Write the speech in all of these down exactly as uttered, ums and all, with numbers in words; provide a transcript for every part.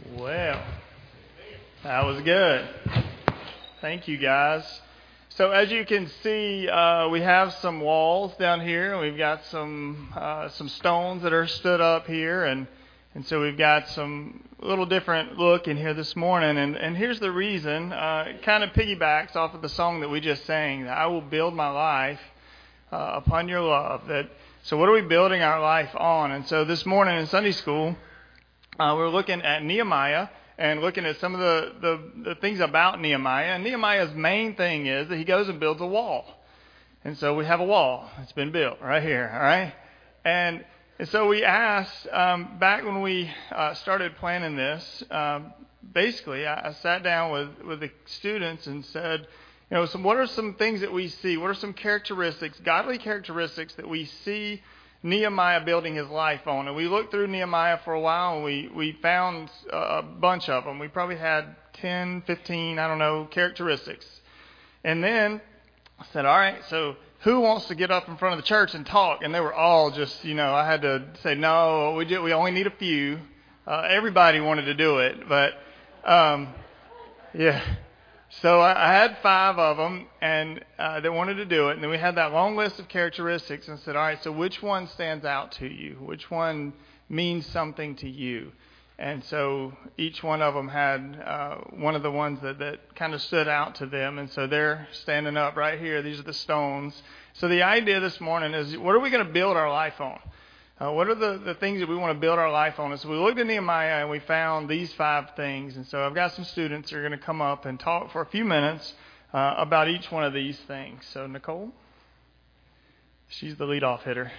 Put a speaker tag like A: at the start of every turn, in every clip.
A: Well, that was good. Thank you, guys. So as you can see, uh, we have some walls down here, and we've got some uh, some stones that are stood up here, and and so we've got some little different look in here this morning. And, and here's the reason. Uh, it kind of piggybacks off of the song that we just sang, that I will build my life uh, upon your love. That So what are we building our life on? And so this morning in Sunday school, uh, we're looking at Nehemiah and looking at some of the, the, the things about Nehemiah. And Nehemiah's main thing is that he goes and builds a wall. And so we have a wall that's been built right here, all right? And And so we asked, um, back when we uh, started planning this, um, basically I, I sat down with, with the students and said, you know, some, what are some things that we see? What are some characteristics, godly characteristics that we see Nehemiah building his life on? And we looked through Nehemiah for a while, and we, we found a bunch of them. We probably had ten, fifteen, I don't know, characteristics. And then I said, all right, so who wants to get up in front of the church and talk? And they were all just, you know, I had to say, no, we do, we only need a few. Uh, everybody wanted to do it, but, um, yeah. So I, I had five of them, and uh, they wanted to do it. And then we had that long list of characteristics and said, all right, so which one stands out to you? Which one means something to you? And so each one of them had uh, one of the ones that, that kind of stood out to them. And so they're standing up right here. These are the stones. So the idea this morning is, what are we going to build our life on? Uh, what are the, the things that we want to build our life on? And so we looked at Nehemiah and we found these five things. And so I've got some students that are going to come up and talk for a few minutes uh, about each one of these things. So Nicole, she's the leadoff hitter.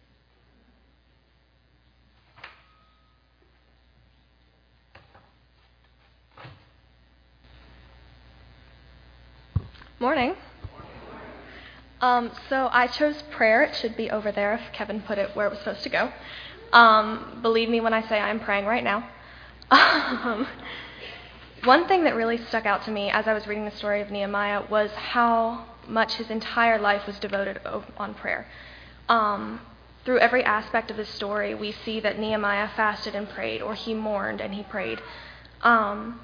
B: Morning. Um, so I chose prayer. It should be over there if Kevin put it where it was supposed to go. Um, believe me when I say I'm praying right now. Um, one thing that really stuck out to me as I was reading the story of Nehemiah was how much his entire life was devoted on prayer. Um, through every aspect of the story, we see that Nehemiah fasted and prayed, or he mourned and he prayed. Um,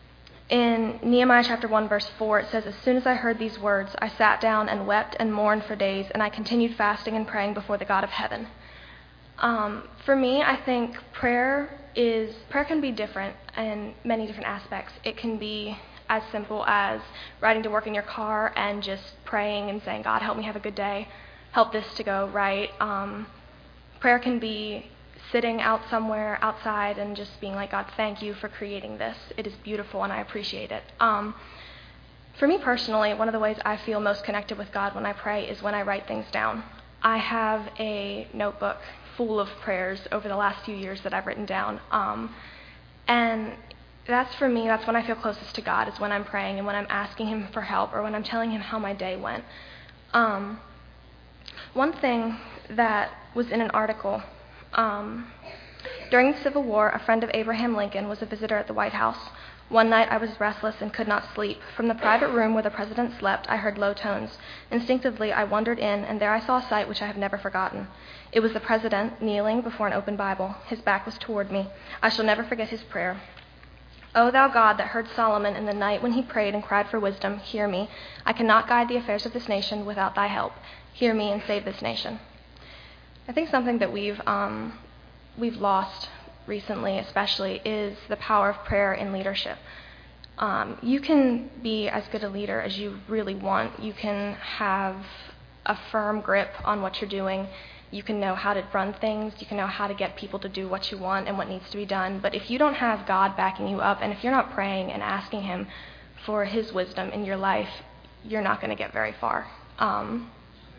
B: In Nehemiah chapter one, verse four, it says, "As soon as I heard these words, I sat down and wept and mourned for days, and I continued fasting and praying before the God of heaven." Um, for me, I think prayer is prayer can be different in many different aspects. It can be as simple as riding to work in your car and just praying and saying, "God, help me have a good day. Help this to go right." Um, prayer can be sitting out somewhere outside and just being like, "God, thank you for creating this. It is beautiful and I appreciate it." Um, for me personally, one of the ways I feel most connected with God when I pray is when I write things down. I have a notebook full of prayers over the last few years that I've written down. Um, and that's for me, that's when I feel closest to God, is when I'm praying and when I'm asking him for help or when I'm telling him how my day went. Um, one thing that was in an article, Um, during the Civil War, a friend of Abraham Lincoln was a visitor at the White House. One night I was restless and could not sleep. From the private room where the president slept, I heard low tones. Instinctively, I wandered in, and there I saw a sight which I have never forgotten. It was the president kneeling before an open Bible. His back was toward me. I shall never forget his prayer. "O thou God that heard Solomon in the night when he prayed and cried for wisdom, hear me. I cannot guide the affairs of this nation without thy help. Hear me and save this nation." I think something that we've um, we've lost recently, especially, is the power of prayer in leadership. Um, you can be as good a leader as you really want. You can have a firm grip on what you're doing. You can know how to run things. You can know how to get people to do what you want and what needs to be done. But if you don't have God backing you up, and if you're not praying and asking him for his wisdom in your life, you're not going to get very far. Um,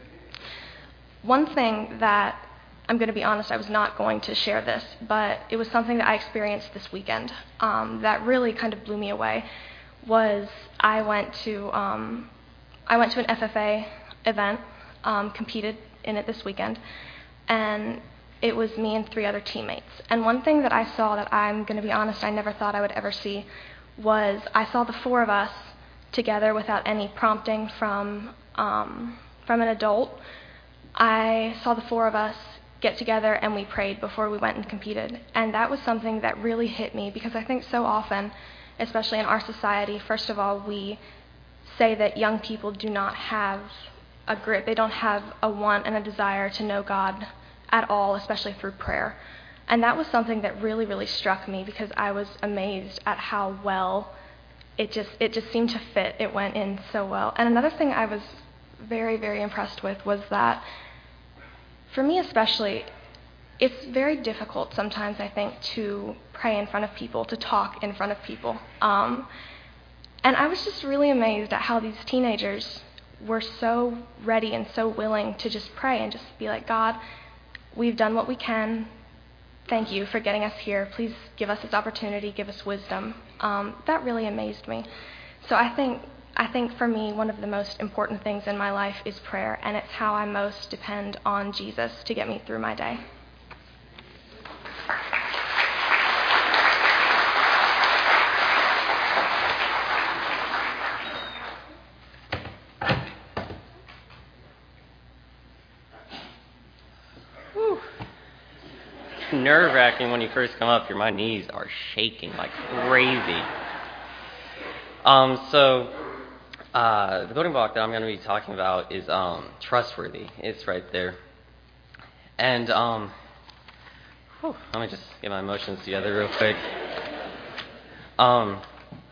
B: One thing that, I'm going to be honest, I was not going to share this, but it was something that I experienced this weekend um, that really kind of blew me away, was I went to um, I went to an F F A event, um, competed in it this weekend, and it was me and three other teammates. And one thing that I saw that I'm going to be honest, I never thought I would ever see, was I saw the four of us together without any prompting from um, from an adult. I saw the four of us get together and we prayed before we went and competed. And that was something that really hit me, because I think so often, especially in our society, first of all, we say that young people do not have a grit. They don't have a want and a desire to know God at all, especially through prayer. And that was something that really, really struck me, because I was amazed at how well it just it just seemed to fit. It went in so well. And another thing I was very, very impressed with was that, for me especially, it's very difficult sometimes, I think, to pray in front of people, to talk in front of people. Um, and I was just really amazed at how these teenagers were so ready and so willing to just pray and just be like, God, we've done what we can. Thank you for getting us here. Please give us this opportunity, give us wisdom. Um, that really amazed me. So I think I think for me, one of the most important things in my life is prayer, and it's how I most depend on Jesus to get me through my day.
C: Nerve-wracking when you first come up. Your my knees are shaking like crazy. Um, so uh, the building block that I'm going to be talking about is um, trustworthy. It's right there. And um, whew, let me just get my emotions together real quick. Um,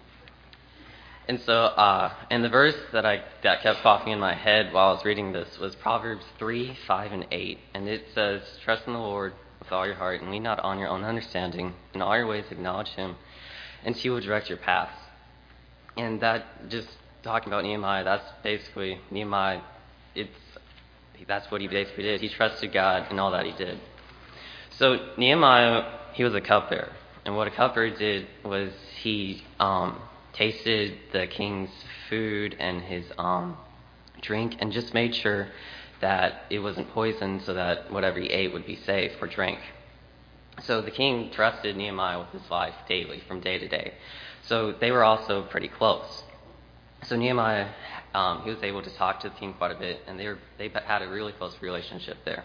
C: and so, uh, and the verse that I that kept popping in my head while I was reading this was Proverbs three, five, and eight, and it says, "Trust in the Lord with all your heart, and lean not on your own understanding. In all your ways acknowledge Him, and He will direct your paths." And that, just talking about Nehemiah, that's basically Nehemiah. It's that's what he basically did. He trusted God in all that he did. So Nehemiah, he was a cupbearer, and what a cupbearer did was he um, tasted the king's food and his um, drink, and just made sure that it wasn't poisoned, so that whatever he ate would be safe or drank. So the king trusted Nehemiah with his life daily, from day to day. So they were also pretty close. So Nehemiah, um, he was able to talk to the king quite a bit, and they were they had a really close relationship there.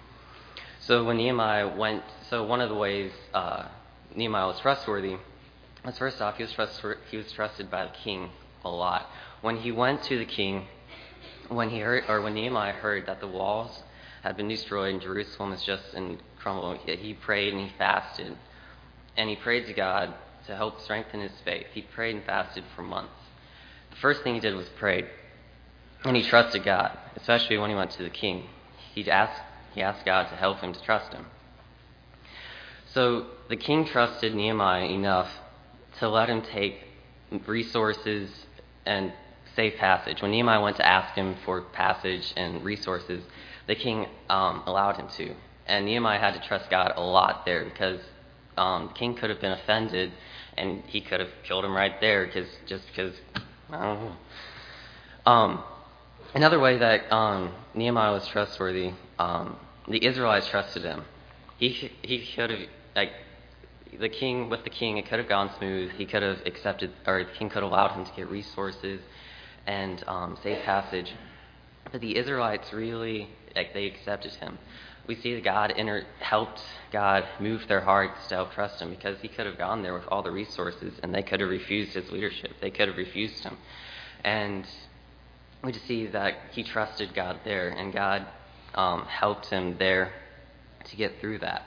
C: So when Nehemiah went, so one of the ways uh, Nehemiah was trustworthy was, first off, he was trustworthy, he was trusted by the king a lot. When he went to the king, when he heard, or when Nehemiah heard that the walls had been destroyed and Jerusalem was just in crumble, he prayed and he fasted, and he prayed to God to help strengthen his faith. He prayed and fasted for months. The first thing he did was prayed, and he trusted God, especially when he went to the king. He asked, he asked God to help him to trust him. So the king trusted Nehemiah enough to let him take resources and safe passage. When Nehemiah went to ask him for passage and resources, the king um, allowed him to. And Nehemiah had to trust God a lot there, because um, the king could have been offended, and he could have killed him right there, because just because, I don't know. Um, another way that um, Nehemiah was trustworthy, um, the Israelites trusted him. He he could have, like, the king, with the king, it could have gone smooth. He could have accepted, or the king could have allowed him to get resources and um, safe passage. But the Israelites really, like, they accepted him. We see that God inter- helped God move their hearts to help trust him, because he could have gone there with all the resources and they could have refused his leadership. They could have refused him. And we just see that he trusted God there, and God um, helped him there to get through that.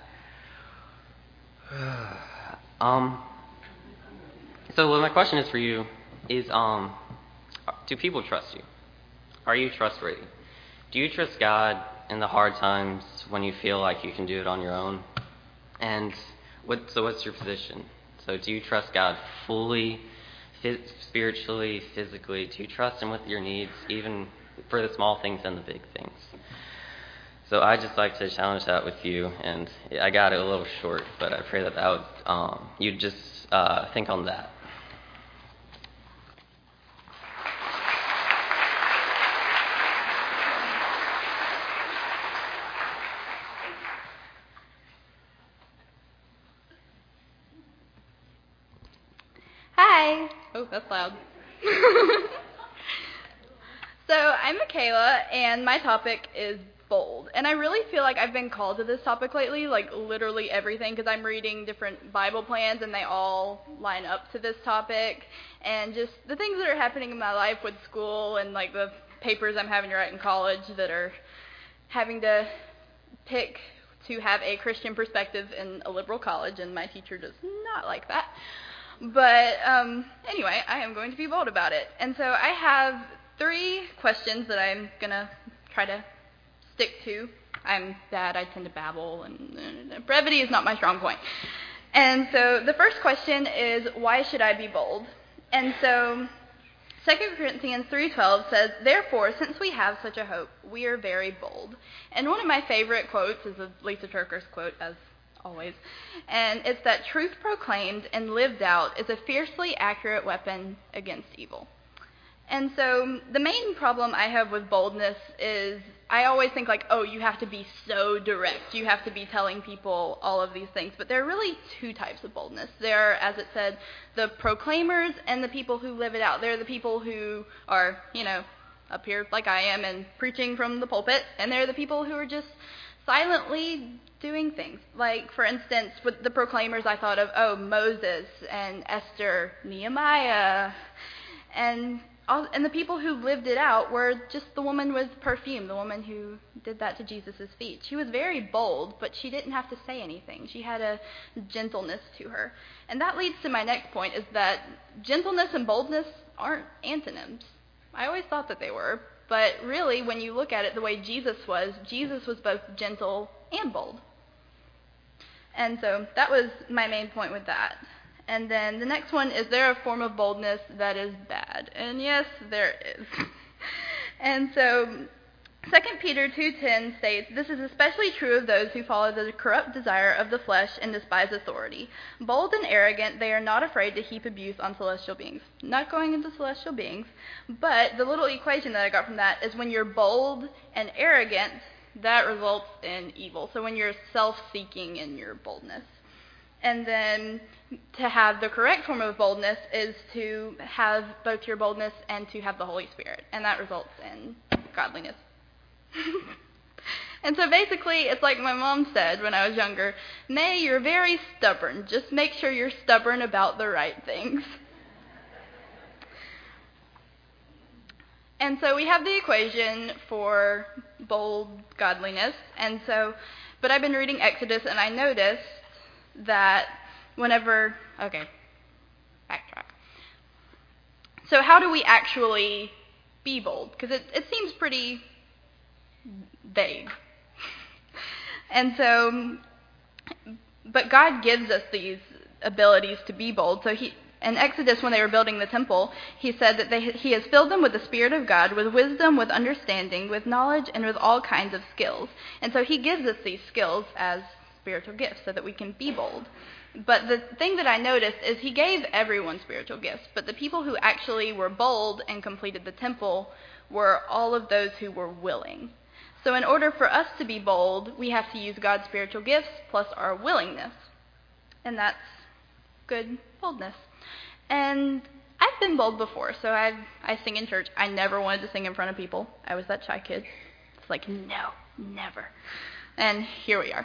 C: um. So well, my question is for you is, um, do people trust you? Are you trustworthy? Do you trust God in the hard times when you feel like you can do it on your own? And what? So what's your position? So do you trust God fully, phys- spiritually, physically? Do you trust him with your needs, even for the small things and the big things? So I'd just like to challenge that with you, and I got it a little short, but I pray that, that would, um, you'd just uh, think on that.
D: Hi. Oh, that's loud. So I'm Michaela, and my topic is bold. And I really feel like I've been called to this topic lately, like literally everything, because I'm reading different Bible plans and they all line up to this topic. And just the things that are happening in my life with school and like the papers I'm having to write in college that are having to pick to have a Christian perspective in a liberal college, and my teacher does not like that. But um, anyway, I am going to be bold about it. And so I have three questions that I'm going to try to stick to. I'm bad. I tend to babble, and uh, brevity is not my strong point. And so the first question is, why should I be bold? And so Second Corinthians three twelve says, "Therefore, since we have such a hope, we are very bold." And one of my favorite quotes is a Lisa Turker's quote, as always, and it's that truth proclaimed and lived out is a fiercely accurate weapon against evil. And so the main problem I have with boldness is I always think like, oh, you have to be so direct. You have to be telling people all of these things. But there are really two types of boldness. There are, as it said, the proclaimers and the people who live it out. They're the people who are, you know, up here like I am and preaching from the pulpit. And they're the people who are just silently doing things. Like, for instance, with the proclaimers, I thought of, oh, Moses and Esther, Nehemiah, and all, and the people who lived it out were just the woman with perfume, the woman who did that to Jesus' feet. She was very bold, but she didn't have to say anything. She had a gentleness to her. And that leads to my next point, is that gentleness and boldness aren't antonyms. I always thought that they were, but really, when you look at it the way Jesus was, Jesus was both gentle and bold. And so that was my main point with that. And then the next one, is there a form of boldness that is bad? And yes, there is. And so Second Peter two ten states, "This is especially true of those who follow the corrupt desire of the flesh and despise authority. Bold and arrogant, they are not afraid to heap abuse on celestial beings." Not going into celestial beings, but the little equation that I got from that is when you're bold and arrogant, that results in evil. So when you're self-seeking in your boldness. And then to have the correct form of boldness is to have both your boldness and to have the Holy Spirit. And that results in godliness. And so basically, it's like my mom said when I was younger, "May, you're very stubborn. Just make sure you're stubborn about the right things." And so we have the equation for bold godliness. And so, but I've been reading Exodus, and I noticed that whenever, okay, backtrack. So how do we actually be bold? Because it, it seems pretty vague. And so, but God gives us these abilities to be bold. So he, in Exodus, when they were building the temple, he said that they, he has filled them with the Spirit of God, with wisdom, with understanding, with knowledge, and with all kinds of skills. And so he gives us these skills as spiritual gifts so that we can be bold. But the thing that I noticed is he gave everyone spiritual gifts, but the people who actually were bold and completed the temple were all of those who were willing. So in order for us to be bold, we have to use God's spiritual gifts plus our willingness. And that's good boldness. And I've been bold before, so I I sing in church. I never wanted to sing in front of people. I was that shy kid. It's like, no, never. And here we are.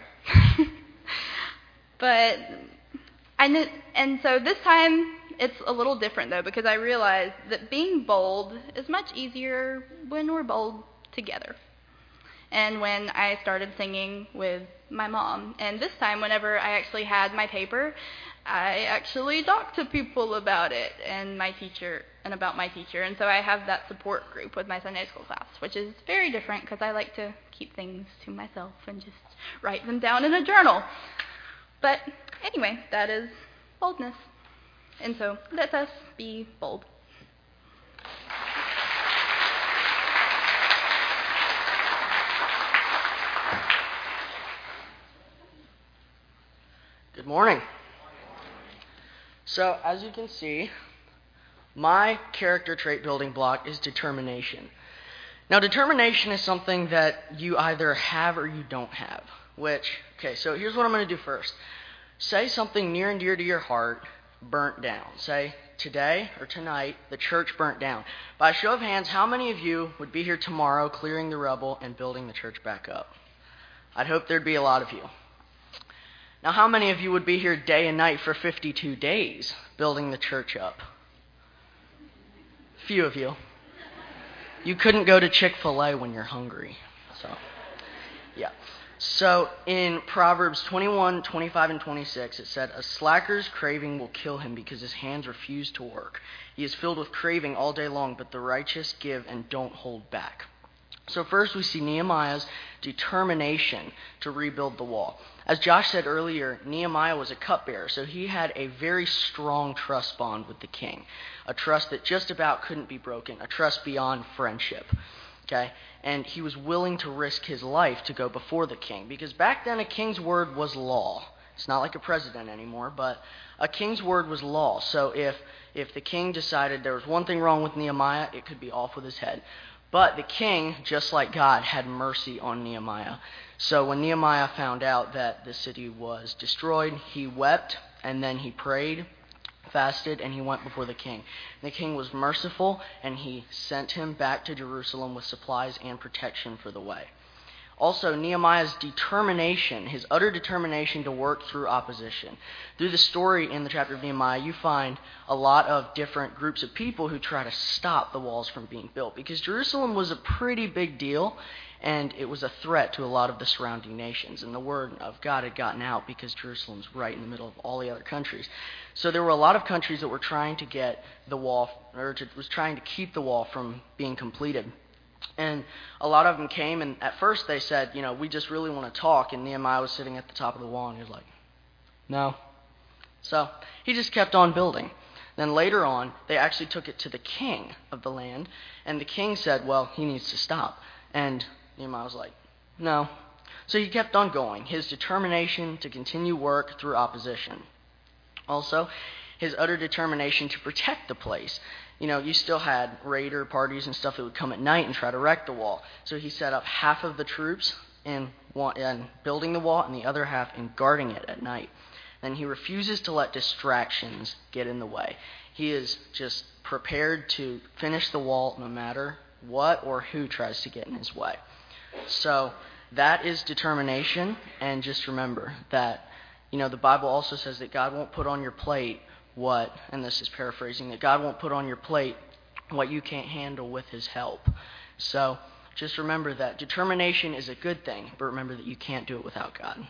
D: But I kn- and so this time it's a little different though, because I realized that being bold is much easier when we're bold together. And when I started singing with my mom, and this time whenever I actually had my paper, I actually talked to people about it and my teacher and about my teacher. And so I have that support group with my Sunday school class, which is very different because I like to keep things to myself and just write them down in a journal. But anyway, that is boldness. And so let us be bold.
E: Good morning. So, as you can see, my character trait building block is determination. Now, determination is something that you either have or you don't have, which, okay, so here's what I'm going to do first. Say something near and dear to your heart, burnt down. Say, today or tonight, the church burnt down. By a show of hands, how many of you would be here tomorrow clearing the rubble and building the church back up? I'd hope there'd be a lot of you. Now, how many of you would be here day and night for fifty-two days building the church up? Few of you. You couldn't go to Chick-fil-A when you're hungry. So, yeah. So, in Proverbs twenty-one, twenty-five, and twenty-six, it said, "A slacker's craving will kill him because his hands refuse to work. He is filled with craving all day long, but the righteous give and don't hold back." So first we see Nehemiah's determination to rebuild the wall. As Josh said earlier, Nehemiah was a cupbearer, so he had a very strong trust bond with the king. A trust that just about couldn't be broken, a trust beyond friendship. Okay? And he was willing to risk his life to go before the king, because back then a king's word was law. It's not like a president anymore, but a king's word was law. So if if the king decided there was one thing wrong with Nehemiah, it could be off with his head. But the king, just like God, had mercy on Nehemiah. So when Nehemiah found out that the city was destroyed, he wept, and then he prayed, fasted, and he went before the king. The king was merciful, and he sent him back to Jerusalem with supplies and protection for the way. Also, Nehemiah's determination, his utter determination to work through opposition. Through the story in the chapter of Nehemiah, you find a lot of different groups of people who try to stop the walls from being built, because Jerusalem was a pretty big deal, and it was a threat to a lot of the surrounding nations. And the word of God had gotten out because Jerusalem's right in the middle of all the other countries. So there were a lot of countries that were trying to get the wall, or to, was trying to keep the wall from being completed. And a lot of them came, and at first they said, you know, we just really want to talk. And Nehemiah was sitting at the top of the wall, and he was like, no. So he just kept on building. Then later on, they actually took it to the king of the land, and the king said, well, he needs to stop. And Nehemiah was like, no. So he kept on going, his determination to continue work through opposition. Also, his utter determination to protect the place. You know, you still had raider parties and stuff that would come at night and try to wreck the wall. So he set up half of the troops in, in building the wall and the other half in guarding it at night. Then he refuses to let distractions get in the way. He is just prepared to finish the wall no matter what or who tries to get in his way. So that is determination. And just remember that, you know, the Bible also says that God won't put on your plate what, and this is paraphrasing, that God won't put on your plate what you can't handle with his help. So just remember that determination is a good thing, but remember that you can't do it without God.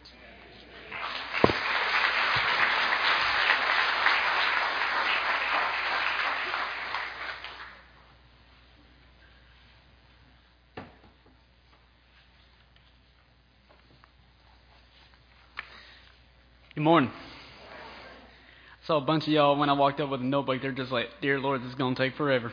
F: Good morning. I saw a bunch of y'all when I walked up with a notebook. They're just like, dear Lord, this is going to take forever.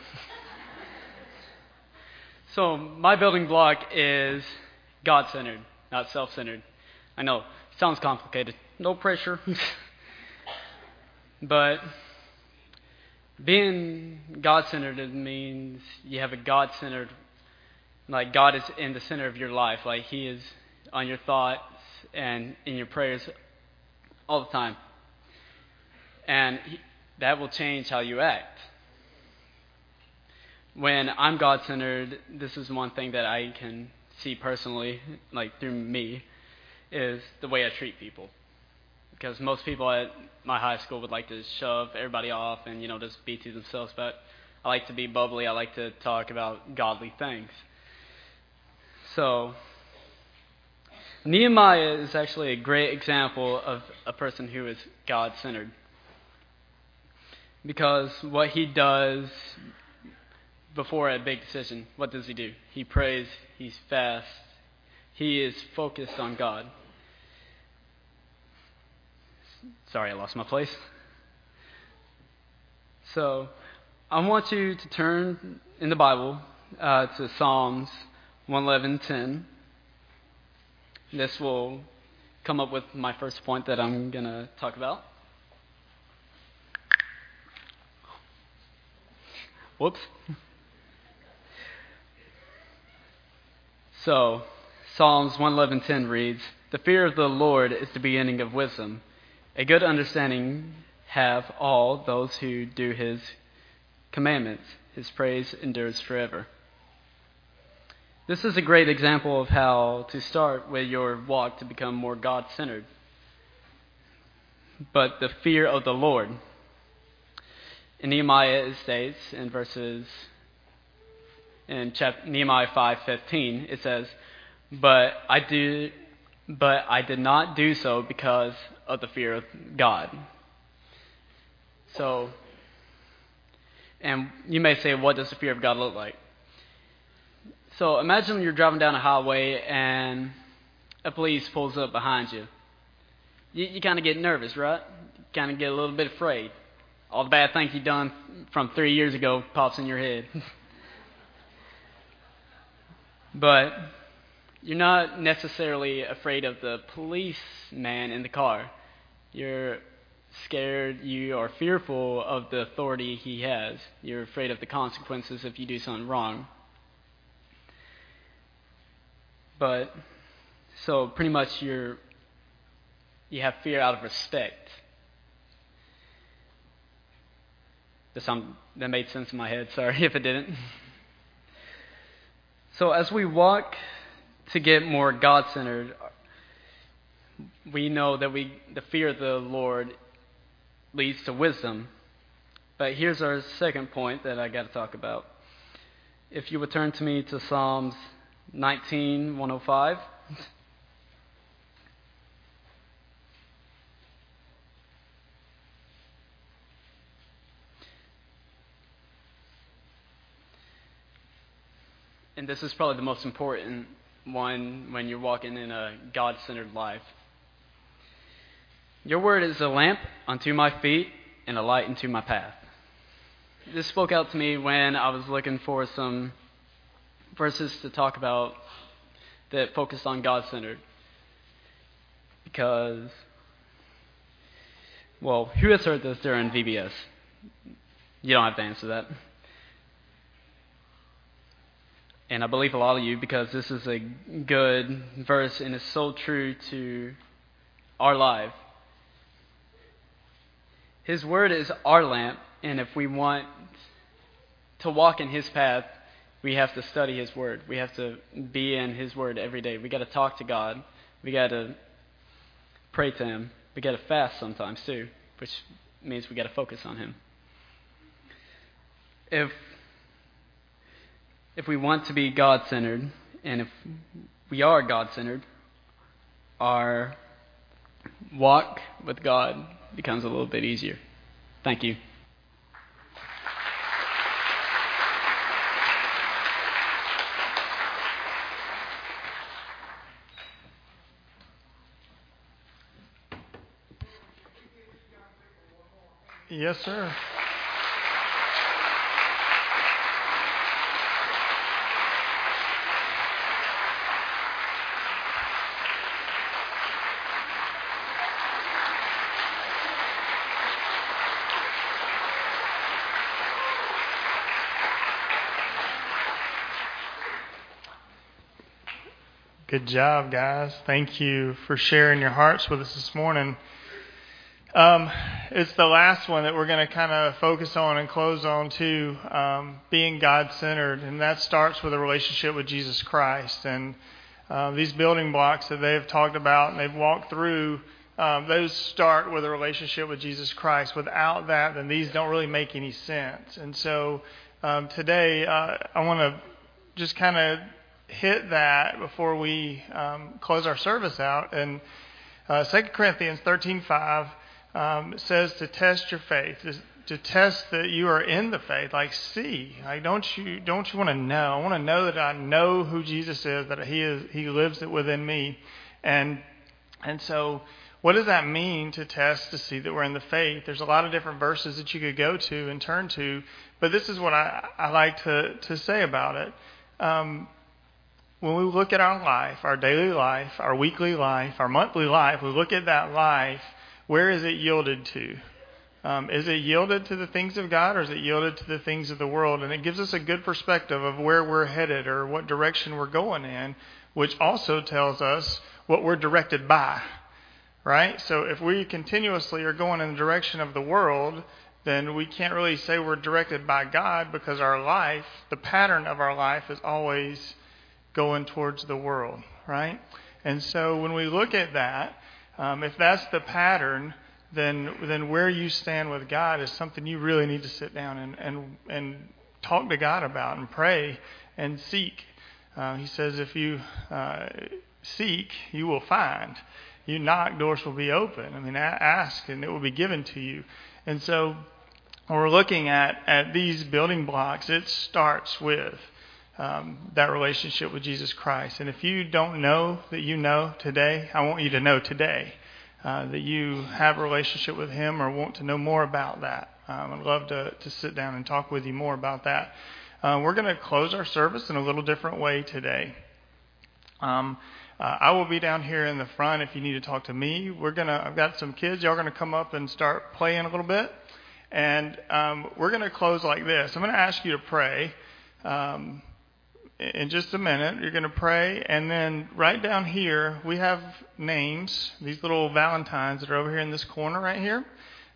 F: So my building block is God-centered, not self-centered. I know, it sounds complicated. No pressure. But being God-centered means you have a God-centered, like God is in the center of your life. Like he is on your thoughts and in your prayers all the time. And he, that will change how you act. When I'm God-centered, this is one thing that I can see personally, like through me, is the way I treat people. Because most people at my high school would like to shove everybody off and, you know, just be to themselves. But I like to be bubbly. I like to talk about godly things. So Nehemiah is actually a great example of a person who is God-centered. Because what he does before a big decision, what does he do? He prays, he's fast, he is focused on God. Sorry, I lost my place. So, I want you to turn in the Bible uh, to Psalms one eleven ten. This will come up with my first point that I'm going to talk about. Whoops. So, Psalms one eleven ten reads, "The fear of the Lord is the beginning of wisdom. A good understanding have all those who do his commandments. His praise endures forever. This is a great example of how to start with your walk to become more God-centered. But the fear of the Lord. In Nehemiah it states in verses in chapter, Nehemiah five fifteen, it says, "But I do, but I did not do so because of the fear of God." So, and you may say, what does the fear of God look like? So imagine you're driving down a highway and a police pulls up behind you. You, you kind of get nervous, right? You kind of get a little bit afraid. All the bad things you've done from three years ago pops in your head. But you're not necessarily afraid of the policeman in the car. You're scared, you are fearful of the authority he has. You're afraid of the consequences if you do something wrong. But, so pretty much you're, you have fear out of respect. That, sound, that made sense in my head, sorry if it didn't. So as we walk to get more God-centered, we know that we the fear of the Lord leads to wisdom. But here's our second point that I got to talk about. If you would turn to me to Psalms nineteen, one oh five. And this is probably the most important one when you're walking in a God-centered life. Your word is a lamp unto my feet and a light unto my path. This spoke out to me when I was looking for some verses to talk about that focused on God-centered. Because, well, who has heard this during V B S? You don't have to answer that. And I believe a lot of you, because this is a good verse and it's so true to our life. His word is our lamp, and if we want to walk in his path, we have to study his word. We have to be in his word every day. We got to talk to God. We got to pray to him. We got to fast sometimes too, which means we got to focus on him. If If we want to be God-centered, and if we are God-centered, our walk with God becomes a little bit easier. Thank you.
A: Yes, sir. Good job, guys. Thank you for sharing your hearts with us this morning. Um, it's the last one that we're going to kind of focus on and close on too, um, being God-centered, and that starts with a relationship with Jesus Christ. And uh, these building blocks that they've talked about and they've walked through, um, those start with a relationship with Jesus Christ. Without that, then these don't really make any sense. And so um, today, uh, I want to just kind of hit that before we um, close our service out. And uh, Second Corinthians thirteen five um, says to test your faith, to, to test that you are in the faith. Like, see, like, don't you don't you want to know? I want to know that I know who Jesus is, that He is He lives it within me. And and so, what does that mean to test to see that we're in the faith? There's a lot of different verses that you could go to and turn to, but this is what I, I like to to say about it. Um, When we look at our life, our daily life, our weekly life, our monthly life, we look at that life, where is it yielded to? Um, is it yielded to the things of God, or is it yielded to the things of the world? And it gives us a good perspective of where we're headed or what direction we're going in, which also tells us what we're directed by. right? So if we continuously are going in the direction of the world, then we can't really say we're directed by God, because our life, the pattern of our life is always going towards the world, right? And so when we look at that, um, if that's the pattern, then then where you stand with God is something you really need to sit down and and, and talk to God about and pray and seek. Uh, he says if you uh, seek, you will find. You knock, doors will be open. I mean, ask and it will be given to you. And so when we're looking at, at these building blocks, it starts with um, that relationship with Jesus Christ. And if you don't know that you know today, I want you to know today uh, that you have a relationship with Him or want to know more about that. Um, I'd love to, to sit down and talk with you more about that. Uh, we're going to close our service in a little different way today. Um, uh, I will be down here in the front if you need to talk to me. We're gonna. I've got some kids. Y'all are going to come up and start playing a little bit. And um, we're going to close like this. I'm going to ask you to pray um, in just a minute. You're going to pray, and then right down here, we have names, these little valentines that are over here in this corner right here.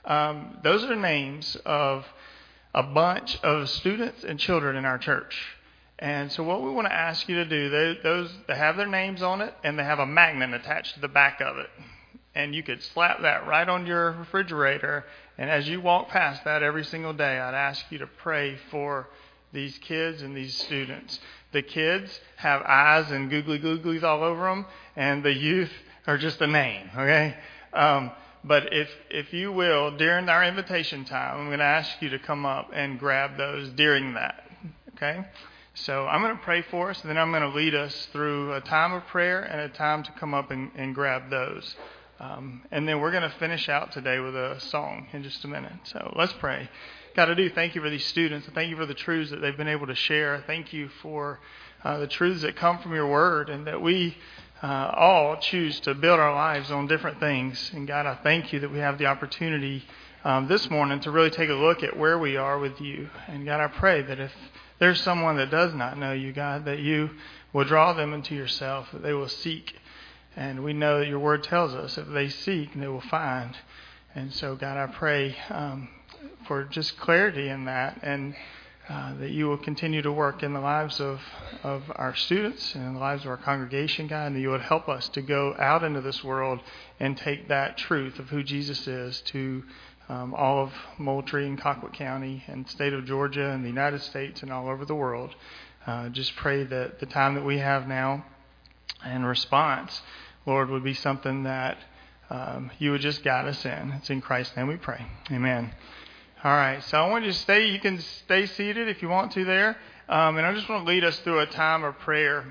A: Um, those are names of a bunch of students and children in our church. And so what we want to ask you to do, they, those they have their names on it, and they have a magnet attached to the back of it. And you could slap that right on your refrigerator. And as you walk past that every single day, I'd ask you to pray for these kids and these students. The kids have eyes and googly googlies all over them, and the youth are just a name, okay? Um, but if if you will, during our invitation time, I'm going to ask you to come up and grab those during that, okay? So I'm going to pray for us, and then I'm going to lead us through a time of prayer and a time to come up and, and grab those. Um, and then we're going to finish out today with a song in just a minute. So let's pray. God, I do thank you for these students. I thank you for the truths that they've been able to share. I thank you for uh, the truths that come from your word, and that we uh, all choose to build our lives on different things. And God, I thank you that we have the opportunity um, this morning to really take a look at where we are with you. And God, I pray that if there's someone that does not know you, God, that you will draw them into yourself, that they will seek. And we know that your word tells us if they seek, they will find. And so, God, I pray um, for just clarity in that, and uh, that you will continue to work in the lives of, of our students and in the lives of our congregation, God, and that you would help us to go out into this world and take that truth of who Jesus is to um, all of Moultrie and Colquitt County and the state of Georgia and the United States and all over the world. Uh, just pray that the time that we have now and response, Lord, would be something that um, you would just guide us in. It's in Christ's name we pray. Amen. All right, so I want you to stay. You can stay seated if you want to there. Um, and I just want to lead us through a time of prayer.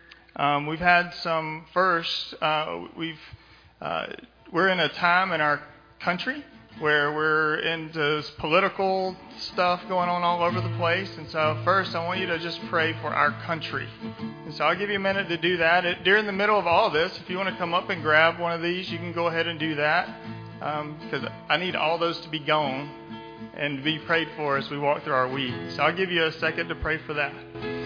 A: Um, we've had some first, uh, we've, uh, we're in a time in our country where we're into this political stuff going on all over the place. And so first, I want you to just pray for our country. And so I'll give you a minute to do that. It, during the middle of all this, if you want to come up and grab one of these, you can go ahead and do that. Um, because I need all those to be gone and to be prayed for as we walk through our week. So I'll give you a second to pray for that.